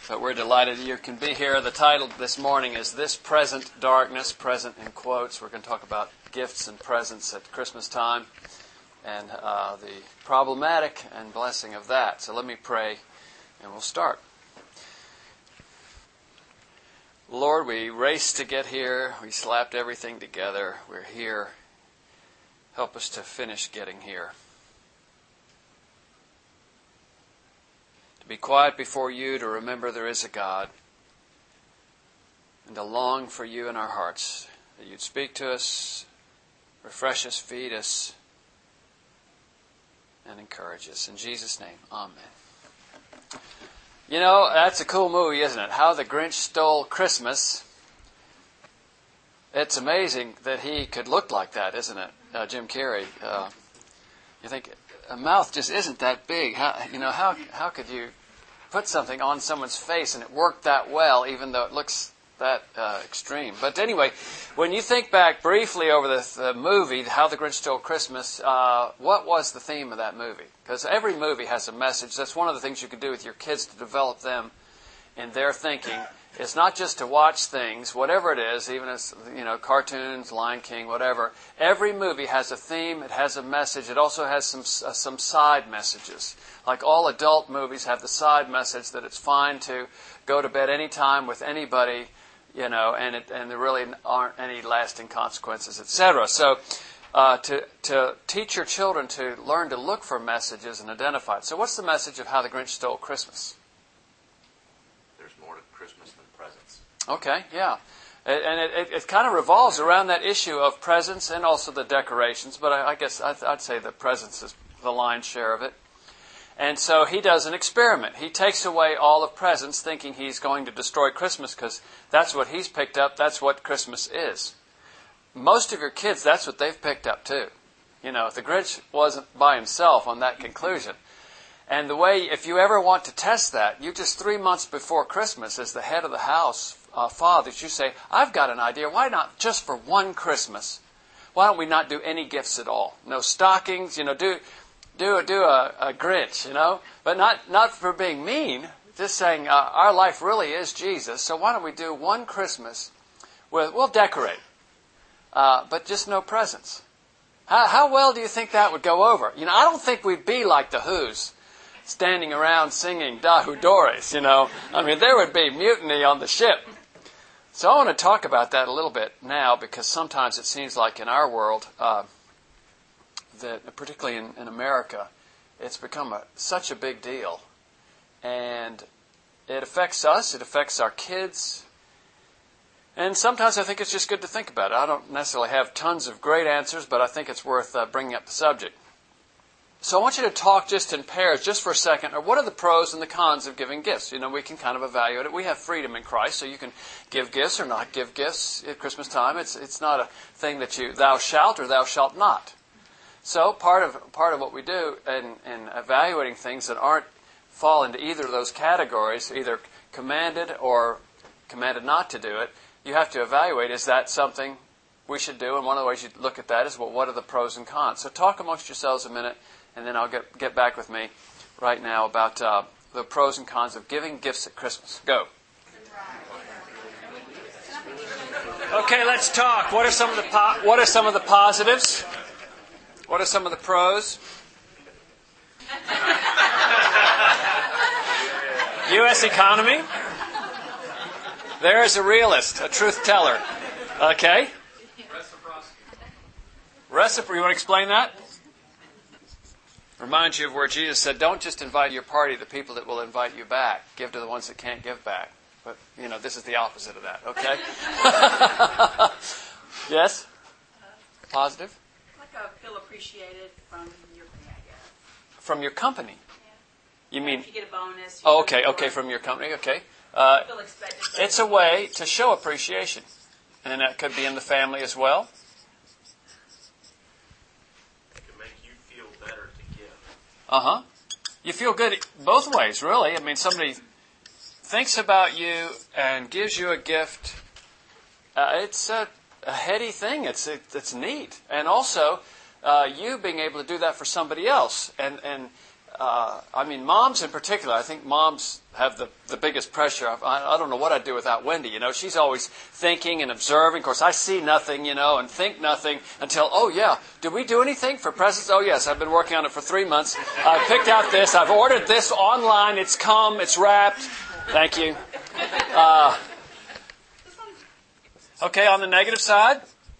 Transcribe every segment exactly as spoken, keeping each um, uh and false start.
But we're delighted you can be here. The title this morning is This Present Darkness, present in quotes. We're going to talk about gifts and presents at Christmas time and uh, the problematic and blessing of that. So let me pray and we'll start. Lord, we raced to get here. We slapped everything together. We're here. Help us to finish getting here. To be quiet before you, to remember there is a God, and to long for you in our hearts, that you'd speak to us, refresh us, feed us, and encourage us. In Jesus' name, amen. You know, that's a cool movie, isn't it? How the Grinch Stole Christmas. It's amazing that he could look like that, isn't it? Uh, Jim Carrey. Uh, you think a mouth just isn't that big. How, you know, how how could you put something on someone's face and it worked that well, even though it looks that uh, extreme? But anyway, when you think back briefly over the, the movie, How the Grinch Stole Christmas, uh, what was the theme of that movie? Because every movie has a message. That's one of the things you can do with your kids to develop them in their thinking. It's not just to watch things, whatever it is, even as, you know, cartoons, Lion King, whatever. Every movie has a theme, it has a message, it also has some uh, some side messages. Like all adult movies have the side message that it's fine to go to bed any time with anybody, you know, and it, and there really aren't any lasting consequences, et cetera. So uh, to to teach your children to learn to look for messages and identify it. So what's the message of How the Grinch Stole Christmas? Okay, yeah. And it, it, it kind of revolves around that issue of presents and also the decorations, but I, I guess I'd, I'd say the presents is the lion's share of it. And so he does an experiment. He takes away all of presents thinking he's going to destroy Christmas because that's what he's picked up, that's what Christmas is. Most of your kids, that's what they've picked up too. You know, the Grinch wasn't by himself on that conclusion. And the way, if you ever want to test that, you just three months before Christmas, as the head of the house, uh, fathers, you say, I've got an idea. Why not just for one Christmas? Why don't we not do any gifts at all? No stockings, you know, do do do a, a Grinch, you know, but not not for being mean. Just saying uh, our life really is Jesus. So why don't we do one Christmas with we'll decorate, uh, but just no presents. How, how well do you think that would go over? You know, I don't think we'd be like the Who's, standing around singing Dahu Dores, you know. I mean, there would be mutiny on the ship. So I want to talk about that a little bit now because sometimes it seems like in our world, uh, that particularly in, in America, it's become a, such a big deal. And it affects us, it affects our kids. And sometimes I think it's just good to think about it. I don't necessarily have tons of great answers, but I think it's worth uh, bringing up the subject. So I want you to talk just in pairs, just for a second, or what are the pros and the cons of giving gifts? You know, we can kind of evaluate it. We have freedom in Christ, so you can give gifts or not give gifts at Christmas time. It's it's not a thing that you, thou shalt or thou shalt not. So part of part of what we do in, in evaluating things that aren't fall into either of those categories, either commanded or commanded not to do it, you have to evaluate, is that something we should do? And one of the ways you look at that is, well, what are the pros and cons? So talk amongst yourselves a minute. And then I'll get get back with me right now about uh, the pros and cons of giving gifts at Christmas. Go. Okay, let's talk. What are some of the po- what are some of the positives? What are some of the pros? U S economy. There is a realist, a truth teller. Okay. Reciprocity. Reciprocity. You want to explain that? Reminds you of where Jesus said, don't just invite your party the people that will invite you back. Give to the ones that can't give back. But, you know, this is the opposite of that, okay? Yes? Positive? Like I feel appreciated from your company, I guess. From your company? Yeah. You mean... If you get a bonus. Oh, okay, okay, from your company, okay. Uh, feel expected. It's a way to show appreciation. And that could be in the family as well. Uh-huh. You feel good both ways, really. I mean, somebody thinks about you and gives you a gift. Uh, it's a, a heady thing. It's it, it's neat. And also, uh, you being able to do that for somebody else. And, and uh, I mean, moms in particular, I think moms have the, the biggest pressure. I, I don't know what I'd do without Wendy. You know, she's always thinking and observing. Of course, I see nothing, you know, and think nothing until, oh, yeah, did we do anything for presents? Oh, yes, I've been working on it for three months. I picked out this. I've ordered this online. It's come. It's wrapped. Thank you. Uh, okay, on the negative side,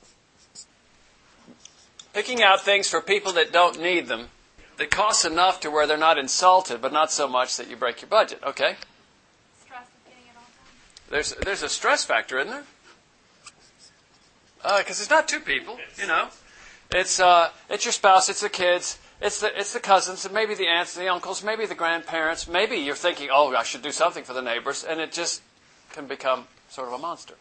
picking out things for people that don't need them. That costs enough to where they're not insulted, but not so much that you break your budget. Okay? Stress of getting it all done. There's there's a stress factor, isn't there? Because uh, it's not two people, you know. It's uh, it's your spouse, it's the kids, it's the it's the cousins, and maybe the aunts, and the uncles, maybe the grandparents. Maybe you're thinking, oh, I should do something for the neighbors, and it just can become sort of a monster.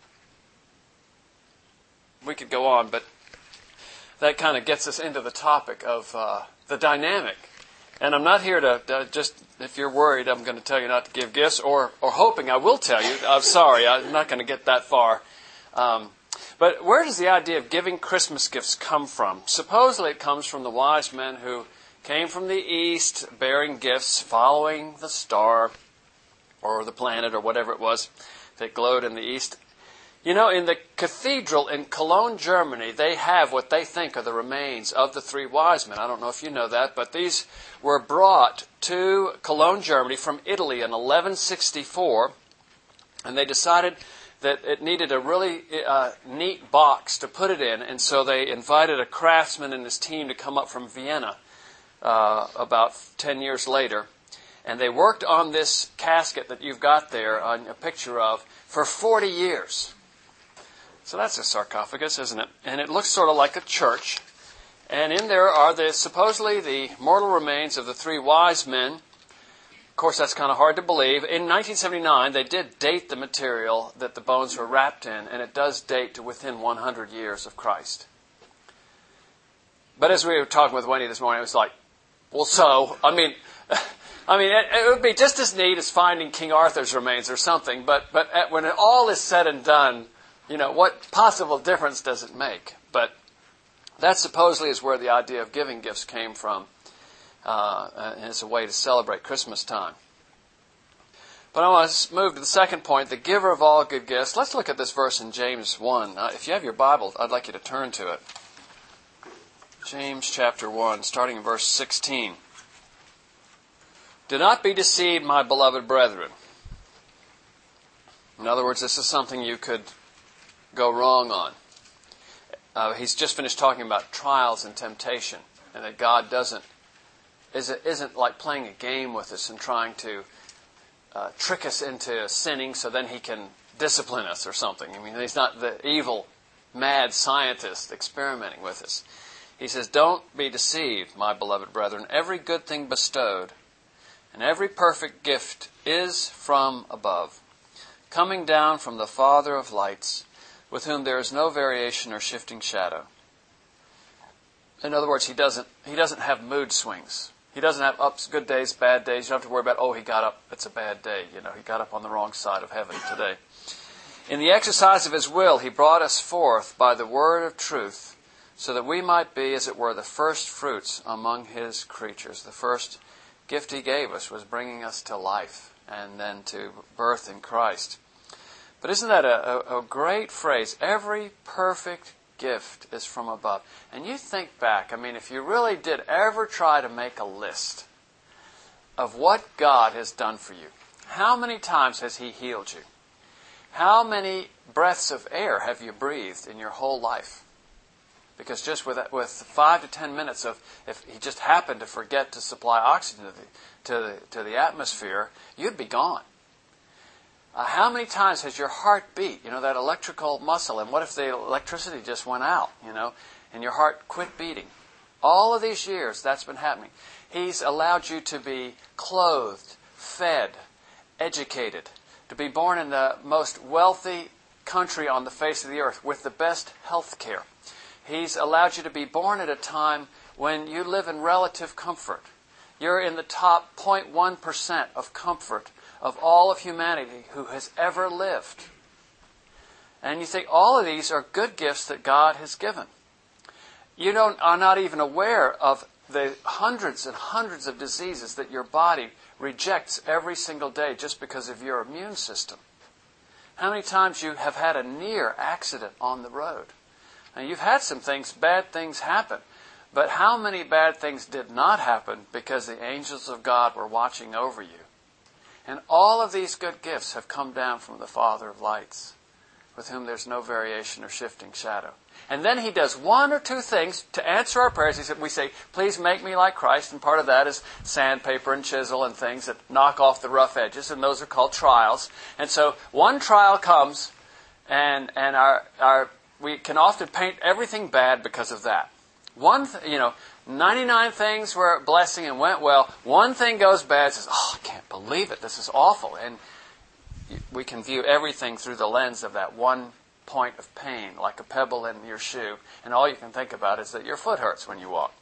We could go on, but that kind of gets us into the topic of uh, the dynamic. And I'm not here to, to just, if you're worried, I'm going to tell you not to give gifts, or, or hoping I will tell you. I'm sorry, I'm not going to get that far. Um, but where does the idea of giving Christmas gifts come from? Supposedly it comes from the wise men who came from the east bearing gifts, following the star or the planet or whatever it was that glowed in the east. You know, in the cathedral in Cologne, Germany, they have what they think are the remains of the three wise men. I don't know if you know that, but these were brought to Cologne, Germany from Italy in eleven sixty-four, and they decided that it needed a really uh, neat box to put it in, and so they invited a craftsman and his team to come up from Vienna uh, about ten years later, and they worked on this casket that you've got there, on a picture of, for forty years. So that's a sarcophagus, isn't it? And it looks sort of like a church. And in there are the supposedly the mortal remains of the three wise men. Of course, that's kind of hard to believe. In nineteen seventy-nine, they did date the material that the bones were wrapped in, and it does date to within one hundred years of Christ. But as we were talking with Wendy this morning, it was like, well, so, I mean... I mean, it, it would be just as neat as finding King Arthur's remains or something, but, but at, when it all is said and done, you know, what possible difference does it make? But that supposedly is where the idea of giving gifts came from, uh, and it's a way to celebrate Christmas time. But I want to move to the second point, the giver of all good gifts. Let's look at this verse in James one. Uh, if you have your Bible, I'd like you to turn to it. James chapter one, starting in verse sixteen. Do not be deceived, my beloved brethren. In other words, this is something you could go wrong on. Uh, he's just finished talking about trials and temptation, and that God doesn't isn't, isn't like playing a game with us and trying to uh, trick us into sinning so then He can discipline us or something. I mean, He's not the evil, mad scientist experimenting with us. He says, "Don't be deceived, my beloved brethren. Every good thing bestowed, and every perfect gift is from above, coming down from the Father of lights, with whom there is no variation or shifting shadow." In other words, he doesn't he doesn't have mood swings. He doesn't have ups, good days, bad days. You don't have to worry about, oh, he got up, it's a bad day. You know, he got up on the wrong side of heaven today. In the exercise of His will, He brought us forth by the word of truth, so that we might be, as it were, the first fruits among His creatures. The first gift He gave us was bringing us to life and then to birth in Christ. But isn't that a, a, a great phrase? Every perfect gift is from above. And you think back, I mean, if you really did ever try to make a list of what God has done for you, how many times has He healed you? How many breaths of air have you breathed in your whole life? Because just with with five to ten minutes of, if He just happened to forget to supply oxygen to the, to the, to the atmosphere, you'd be gone. Uh, how many times has your heart beat, you know, that electrical muscle, and what if the electricity just went out, you know, and your heart quit beating? All of these years, that's been happening. He's allowed you to be clothed, fed, educated, to be born in the most wealthy country on the face of the earth with the best health care. He's allowed you to be born at a time when you live in relative comfort. You're in the top zero point one percent of comfort of all of humanity who has ever lived. And you think all of these are good gifts that God has given. You don't are not even aware of the hundreds and hundreds of diseases that your body rejects every single day just because of your immune system. How many times you have had a near accident on the road? And you've had some things, bad things happen. But how many bad things did not happen because the angels of God were watching over you? And all of these good gifts have come down from the Father of lights, with whom there's no variation or shifting shadow. And then he does one or two things to answer our prayers. He said, we say, please make me like Christ. And part of that is sandpaper and chisel and things that knock off the rough edges. And those are called trials. And so one trial comes, and and our our we can often paint everything bad because of that. One, th- you know, ninety-nine things were a blessing and went well. One thing goes bad, says, oh, I can't believe it. This is awful. And we can view everything through the lens of that one point of pain, like a pebble in your shoe, and all you can think about is that your foot hurts when you walk.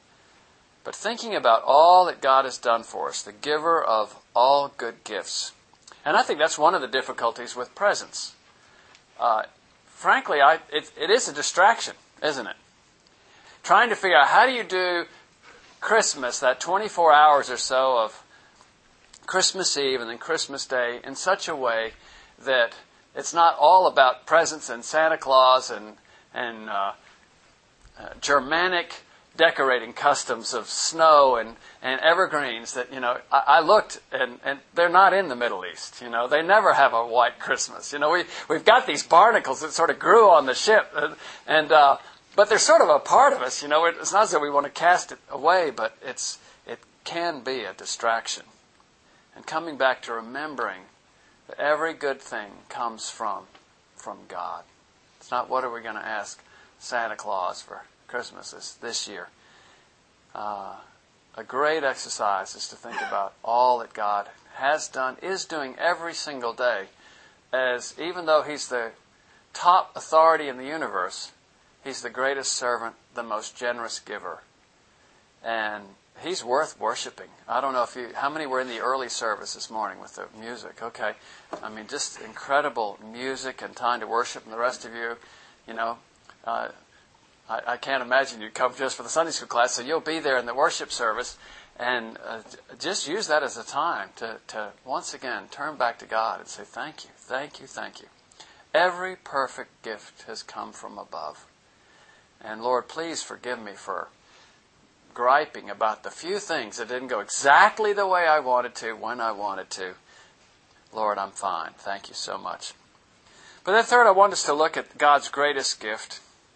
But thinking about all that God has done for us, the giver of all good gifts. And I think that's one of the difficulties with presents. Uh, frankly, I, it, it is a distraction, isn't it? Trying to figure out how do you do Christmas, that twenty-four hours or so of Christmas Eve and then Christmas Day, in such a way that it's not all about presents and Santa Claus and and uh, uh, Germanic decorating customs of snow and, and evergreens that, you know, I, I looked and, and they're not in the Middle East, you know. They never have a white Christmas. You know, we, we've got these barnacles that sort of grew on the ship, and, and uh, but they're sort of a part of us, you know. It's not as though we want to cast it away, but it's it can be a distraction. And coming back to remembering that every good thing comes from from God. It's not what are we going to ask Santa Claus for Christmas this, this year. Uh, a great exercise is to think about all that God has done, is doing every single day, as even though He's the top authority in the universe, He's the greatest servant, the most generous giver. And He's worth worshiping. I don't know if you, how many were in the early service this morning with the music? Okay. I mean, just incredible music and time to worship. And the rest of you, you know, uh, I, I can't imagine you'd come just for the Sunday school class, so you'll be there in the worship service. And uh, just use that as a time to, to once again turn back to God and say, thank you, thank you, thank you. Every perfect gift has come from above. And Lord, please forgive me for griping about the few things that didn't go exactly the way I wanted to, when I wanted to. Lord, I'm fine. Thank you so much. But then third, I want us to look at God's greatest gift.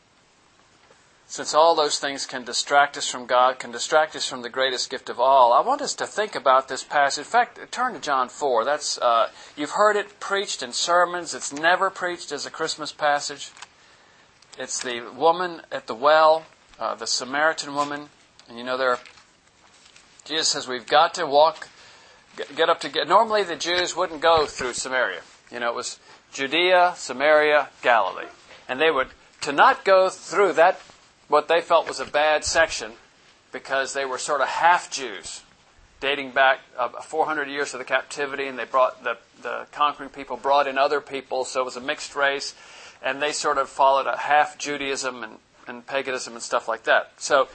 Since all those things can distract us from God, can distract us from the greatest gift of all, I want us to think about this passage. In fact, turn to John four. That's uh, you've heard it preached in sermons. It's never preached as a Christmas passage. It's the woman at the well, uh, the Samaritan woman. And you know, there, Jesus says we've got to walk, get up to get. Normally the Jews wouldn't go through Samaria. You know, it was Judea, Samaria, Galilee. And they would, to not go through that, what they felt was a bad section, because they were sort of half Jews, dating back uh, four hundred years to the captivity, and they brought, the, the conquering people brought in other people, so it was a mixed race, and they sort of followed a half Judaism and, and paganism and stuff like that. So,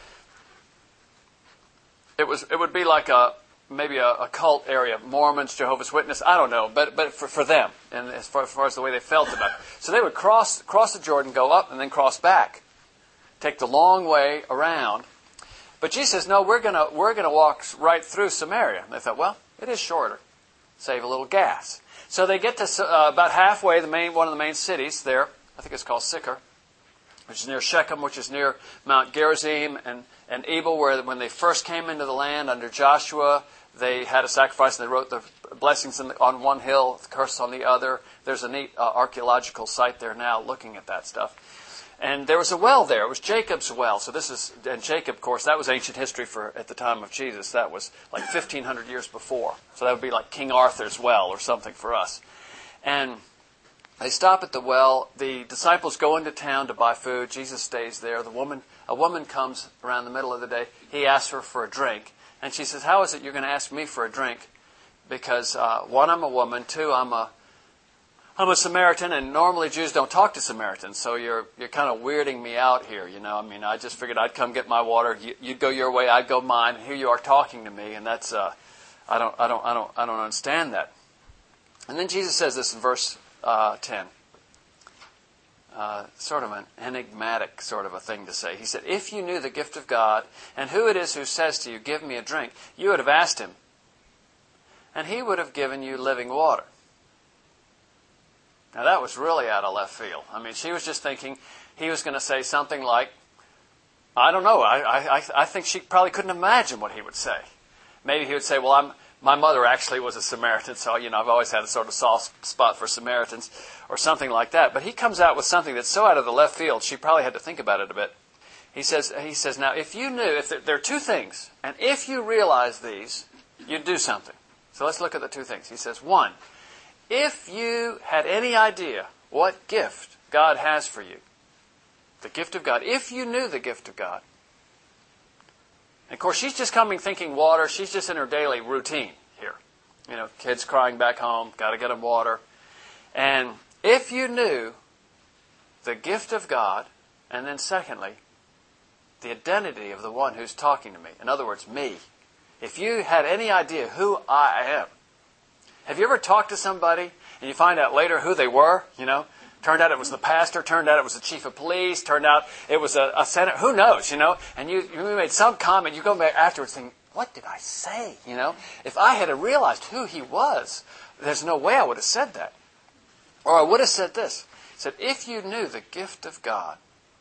It was. It would be like a maybe a, a cult area, Mormons, Jehovah's Witness. I don't know, but but for, for them, and as far, as far as the way they felt about it, so they would cross cross the Jordan, go up, and then cross back, take the long way around. But Jesus says, no, we're gonna we're gonna walk right through Samaria. And they thought, well, it is shorter, save a little gas. So they get to uh, about halfway, the main one of the main cities there. I think it's called Sychar, which is near Shechem, which is near Mount Gerizim, and and Abel, where when they first came into the land under Joshua, they had a sacrifice, and they wrote the blessings in the, on one hill, the curse on the other. There's a neat uh, archaeological site there now looking at that stuff. And there was a well there. It was Jacob's well. So this is, and Jacob, of course, that was ancient history for at the time of Jesus. That was like fifteen hundred years before. So that would be like King Arthur's well or something for us. And they stop at the well. The disciples go into town to buy food. Jesus stays there. The woman, a woman comes around the middle of the day. He asks her for a drink. And she says, how is it you're going to ask me for a drink? Because, uh, one, I'm a woman. Two, I'm a, I'm a Samaritan, and normally Jews don't talk to Samaritans, so you're you're kind of weirding me out here, you know. I mean, I just figured I'd come get my water, you, you'd go your way, I'd go mine, and here you are talking to me, and that's uh, I don't I don't I don't I don't understand that. And then Jesus says this in verse uh, ten, uh, sort of an enigmatic sort of a thing to say. He said, "If you knew the gift of God and who it is who says to you, 'Give me a drink,' you would have asked him, and he would have given you living water." Now that was really out of left field. I mean, she was just thinking he was going to say something like, I don't know, I, I, I think she probably couldn't imagine what he would say. Maybe he would say, well, I'm, my mother actually was a Samaritan, so, you know, I've always had a sort of soft spot for Samaritans, or something like that. But he comes out with something that's so out of the left field, she probably had to think about it a bit. He says, he says, now, if you knew, if there, there are two things, and if you realize these, you'd do something. So let's look at the two things. He says, one, if you had any idea what gift God has for you, the gift of God, if you knew the gift of God. And of course, she's just coming thinking water. She's just in her daily routine here. You know, kids crying back home, got to get them water. And if you knew the gift of God, and then secondly, the identity of the one who's talking to me, in other words, me, if you had any idea who I am. Have you ever talked to somebody and you find out later who they were? You know, turned out it was the pastor, turned out it was the chief of police, turned out it was a, a senator, who knows, you know? And you, you made some comment, you go back afterwards thinking, what did I say, you know? If I had realized who he was, there's no way I would have said that. Or I would have said this. He said, if you knew the gift of God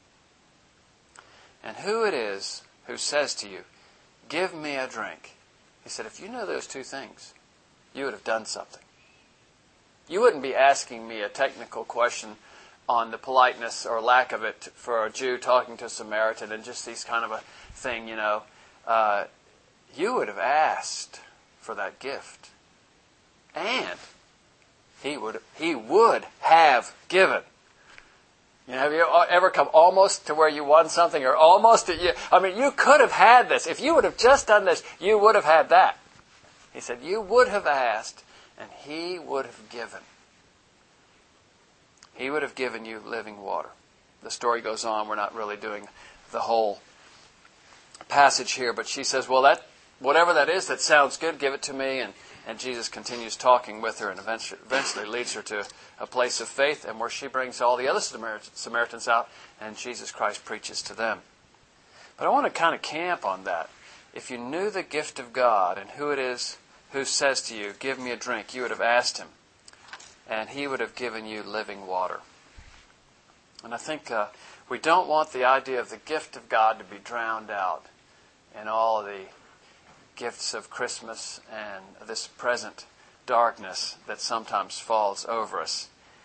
and who it is who says to you, give me a drink. He said, if you know those two things, you would have done something. You wouldn't be asking me a technical question on the politeness or lack of it for a Jew talking to a Samaritan and just these kind of a thing, you know. Uh, you would have asked for that gift. And he would he would have given. You know, have you ever come almost to where you won something or almost to you? I mean, you could have had this. If you would have just done this, you would have had that. He said, you would have asked, and he would have given. He would have given you living water. The story goes on. We're not really doing the whole passage here, but she says, well, that whatever that is, that sounds good, give it to me. And, and Jesus continues talking with her and eventually, eventually leads her to a place of faith and where she brings all the other Samaritans out and Jesus Christ preaches to them. But I want to kind of camp on that. If you knew the gift of God and who it is who says to you, give me a drink, you would have asked him, and he would have given you living water. And I think uh, we don't want the idea of the gift of God to be drowned out in all the gifts of Christmas and this present darkness that sometimes falls over us.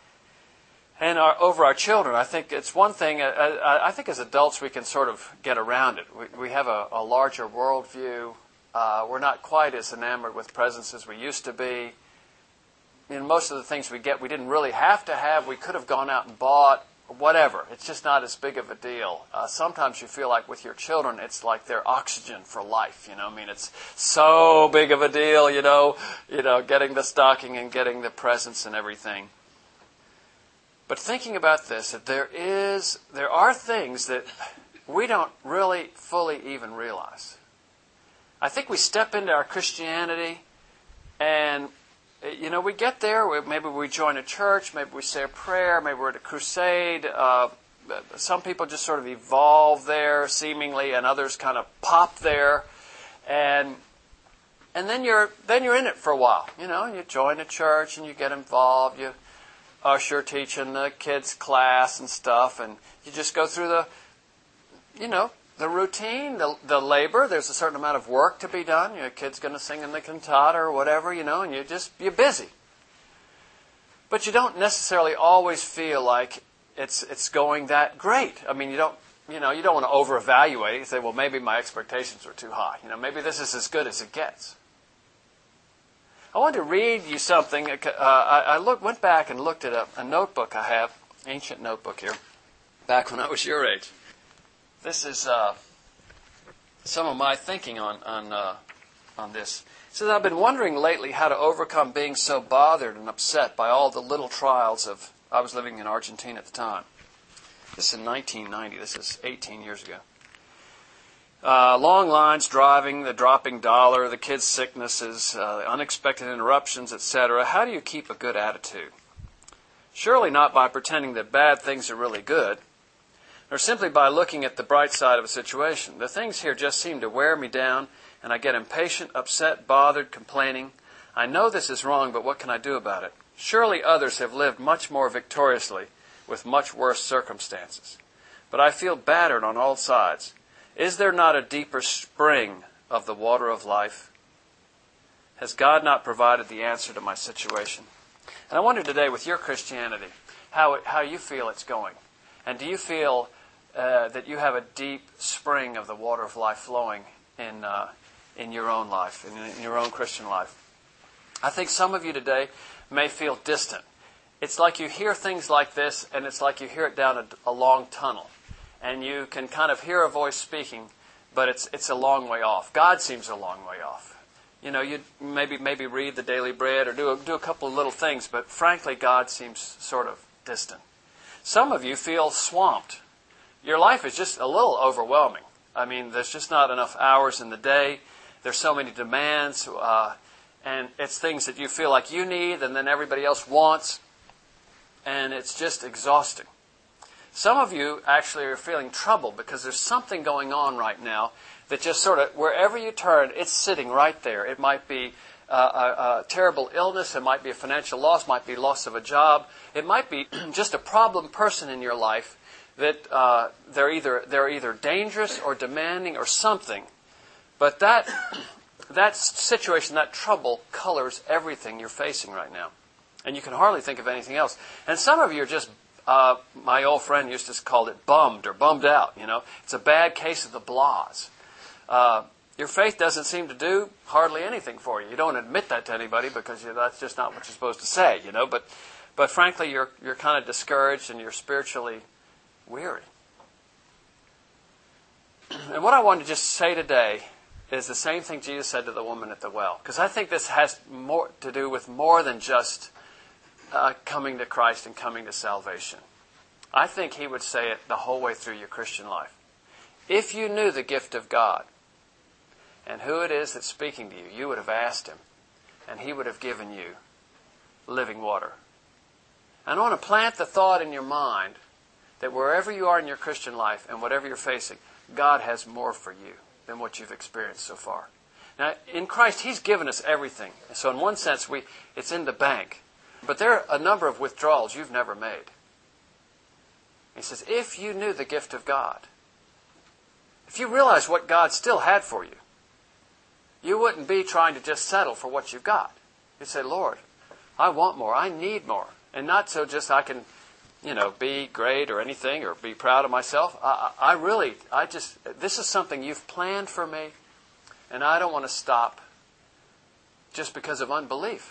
And our, over our children, I think it's one thing, uh, I think as adults we can sort of get around it. We, we have a, a larger worldview. Uh, we're not quite as enamored with presents as we used to be. You know, most of the things we get we didn't really have to have. We could have gone out and bought, whatever. It's just not as big of a deal. Uh, sometimes you feel like with your children it's like they're oxygen for life. You know, I mean, it's so big of a deal, you know, you know, getting the stocking and getting the presents and everything. But thinking about this, that there is, there are things that we don't really fully even realize. I think we step into our Christianity and, you know, we get there, we, maybe we join a church, maybe we say a prayer, maybe we're at a crusade. Uh, some people just sort of evolve there seemingly and others kind of pop there. And and then you're then you're in it for a while. You know, you join a church and you get involved, you usher teaching the kids' class and stuff, and you just go through the, you know, the routine, the, the labor. There's a certain amount of work to be done. Your kid's going to sing in the cantata or whatever, you know, and you just, you're busy. But you don't necessarily always feel like it's it's going that great. I mean, you don't, you know, you don't want to over-evaluate it. You say, well, maybe my expectations were too high. You know, maybe this is as good as it gets. I wanted to read you something. Uh, I, I look, went back and looked at a, a notebook I have, ancient notebook here, back when I was your age. This is uh, some of my thinking on on uh, on this. He says, I've been wondering lately how to overcome being so bothered and upset by all the little trials of, I was living in Argentina at the time. This is in nineteen ninety. This is eighteen years ago. Uh, long lines, driving, the dropping dollar, the kids' sicknesses, uh, unexpected interruptions, et cetera. How do you keep a good attitude? Surely not by pretending that bad things are really good, or simply by looking at the bright side of a situation. The things here just seem to wear me down, and I get impatient, upset, bothered, complaining. I know this is wrong, but what can I do about it? Surely others have lived much more victoriously with much worse circumstances. But I feel battered on all sides. Is there not a deeper spring of the water of life? Has God not provided the answer to my situation? And I wonder today, with your Christianity, how it, how you feel it's going. And do you feel uh, that you have a deep spring of the water of life flowing in uh, in your own life, in, in your own Christian life? I think some of you today may feel distant. It's like you hear things like this, and it's like you hear it down a, a long tunnel. And you can kind of hear a voice speaking, but it's it's a long way off. God seems a long way off. You know, you maybe maybe read the Daily Bread or do a, do a couple of little things, but frankly, God seems sort of distant. Some of you feel swamped. Your life is just a little overwhelming. I mean, there's just not enough hours in the day. There's so many demands, uh, and it's things that you feel like you need and then everybody else wants, and it's just exhausting. Some of you actually are feeling troubled because there's something going on right now that just sort of, wherever you turn, it's sitting right there. It might be uh, a, a terrible illness. It might be a financial loss. It might be loss of a job. It might be just a problem person in your life that uh, they're either they're either dangerous or demanding or something. But that that situation, that trouble, colors everything you're facing right now. And you can hardly think of anything else. And some of you are just Uh, my old friend used to call it bummed or bummed out, you know. It's a bad case of the blahs. Uh, your faith doesn't seem to do hardly anything for you. You don't admit that to anybody because you, that's just not what you're supposed to say, you know. But, but frankly, you're you're kind of discouraged and you're spiritually weary. And what I want to just say today is the same thing Jesus said to the woman at the well. Because I think this has more to do with more than just Uh, coming to Christ and coming to salvation. I think he would say it the whole way through your Christian life. If you knew the gift of God and who it is that's speaking to you, you would have asked him, and he would have given you living water. And I want to plant the thought in your mind that wherever you are in your Christian life and whatever you're facing, God has more for you than what you've experienced so far. Now, in Christ, he's given us everything. So in one sense, we it's in the bank. But there are a number of withdrawals you've never made. He says, if you knew the gift of God, if you realize what God still had for you, you wouldn't be trying to just settle for what you've got. You'd say, Lord, I want more. I need more. And not so just I can, you know, be great or anything or be proud of myself. I, I really, I just, this is something you've planned for me, and I don't want to stop just because of unbelief.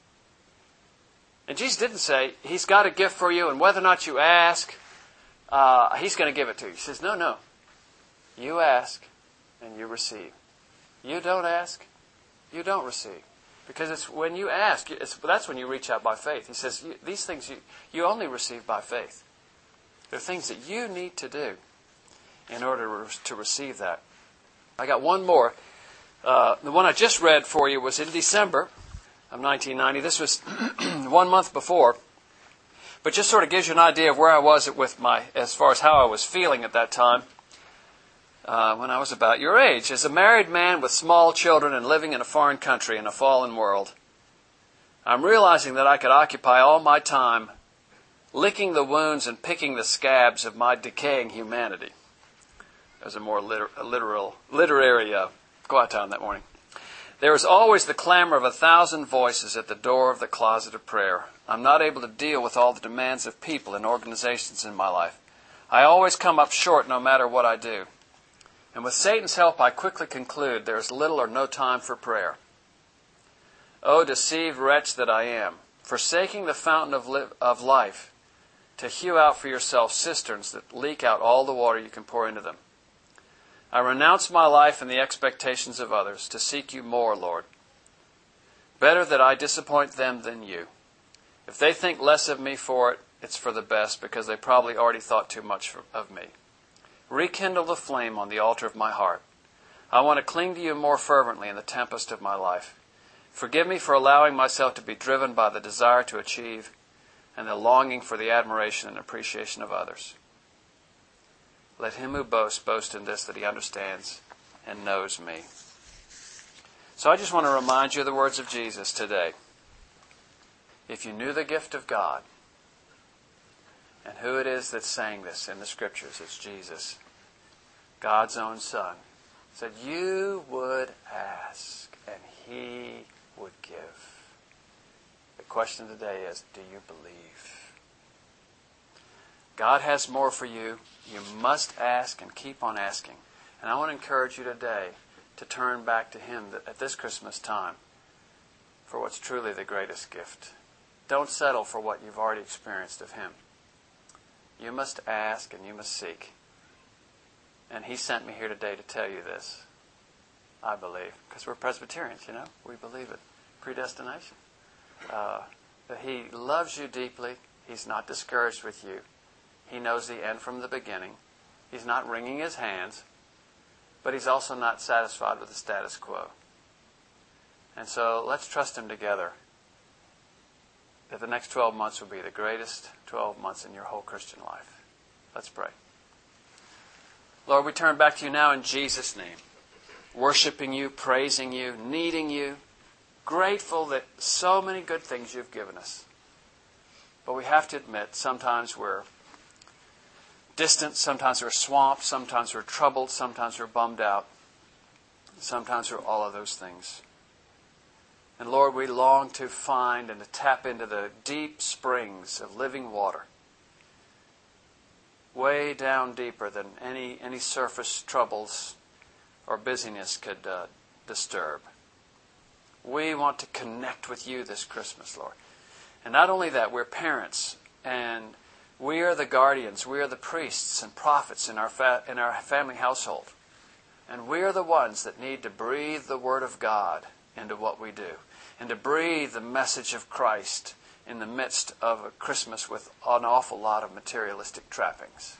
And Jesus didn't say, he's got a gift for you, and whether or not you ask, uh, he's going to give it to you. He says, no, no. You ask, and you receive. You don't ask, you don't receive. Because it's when you ask, it's, that's when you reach out by faith. He says, you, these things you, you only receive by faith. They're things that you need to do in order to receive that. I got one more. Uh, the one I just read for you was in December of nineteen ninety. This was one month before, but just sort of gives you an idea of where I was with my, as far as how I was feeling at that time uh, when I was about your age. As a married man with small children and living in a foreign country in a fallen world, I'm realizing that I could occupy all my time licking the wounds and picking the scabs of my decaying humanity. There's a more liter- a literal, literary uh, quiet time that morning. There is always the clamor of a thousand voices at the door of the closet of prayer. I'm not able to deal with all the demands of people and organizations in my life. I always come up short no matter what I do. And with Satan's help, I quickly conclude there is little or no time for prayer. O deceived wretch that I am, forsaking the fountain of, li- of life to hew out for yourself cisterns that leak out all the water you can pour into them. I renounce my life and the expectations of others to seek you more, Lord. Better that I disappoint them than you. If they think less of me for it, it's for the best, because they probably already thought too much of me. Rekindle the flame on the altar of my heart. I want to cling to you more fervently in the tempest of my life. Forgive me for allowing myself to be driven by the desire to achieve and the longing for the admiration and appreciation of others. Let him who boasts boast in this, that he understands and knows me. So I just want to remind you of the words of Jesus today. If you knew the gift of God, and who it is that's saying this in the Scriptures, it's Jesus, God's own Son, said you would ask and he would give. The question today is, do you believe? God has more for you. You must ask and keep on asking. And I want to encourage you today to turn back to him at this Christmas time for what's truly the greatest gift. Don't settle for what you've already experienced of him. You must ask and you must seek. And he sent me here today to tell you this. I believe. Because we're Presbyterians, you know. We believe it. Predestination. Uh, that he loves you deeply. He's not discouraged with you. He knows the end from the beginning. He's not wringing his hands. But he's also not satisfied with the status quo. And so let's trust him together that the next twelve months will be the greatest twelve months in your whole Christian life. Let's pray. Lord, we turn back to you now in Jesus' name. Worshiping you, praising you, needing you. Grateful that so many good things you've given us. But we have to admit, sometimes we're distant, sometimes we're swamped, sometimes we're troubled, sometimes we're bummed out. Sometimes we're all of those things. And Lord, we long to find and to tap into the deep springs of living water. Way down deeper than any, any surface troubles or busyness could uh, disturb. We want to connect with you this Christmas, Lord. And not only that, we're parents, and we are the guardians, we are the priests and prophets in our fa- in our family household. And we are the ones that need to breathe the Word of God into what we do, and to breathe the message of Christ in the midst of a Christmas with an awful lot of materialistic trappings.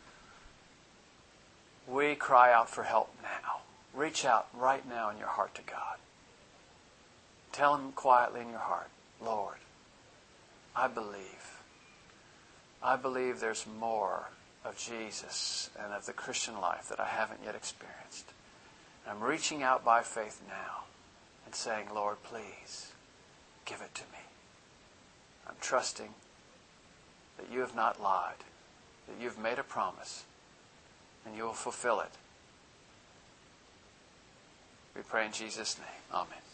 We cry out for help now. Reach out right now in your heart to God. Tell him quietly in your heart, Lord, I believe. I believe there's more of Jesus and of the Christian life that I haven't yet experienced. And I'm reaching out by faith now and saying, Lord, please give it to me. I'm trusting that you have not lied, that you've made a promise, and you will fulfill it. We pray in Jesus' name. Amen.